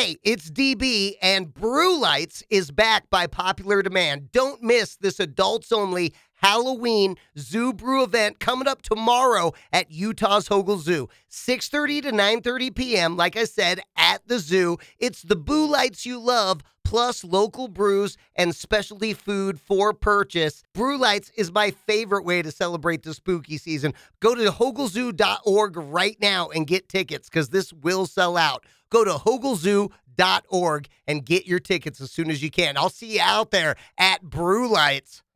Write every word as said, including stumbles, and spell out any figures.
Hey, it's D B, and Brew Lights is back by popular demand. Don't miss this adults-only Halloween Zoo Brew event coming up tomorrow at Utah's Hogle Zoo. six thirty to nine thirty p.m., like I said, at the zoo. It's the Brew Lights you love, plus local brews and specialty food for purchase. Brew Lights is my favorite way to celebrate the spooky season. Go to hogle zoo dot org right now and get tickets, because this will sell out. Go to hogle zoo dot org and get your tickets as soon as you can. I'll see you out there at Brew Lights.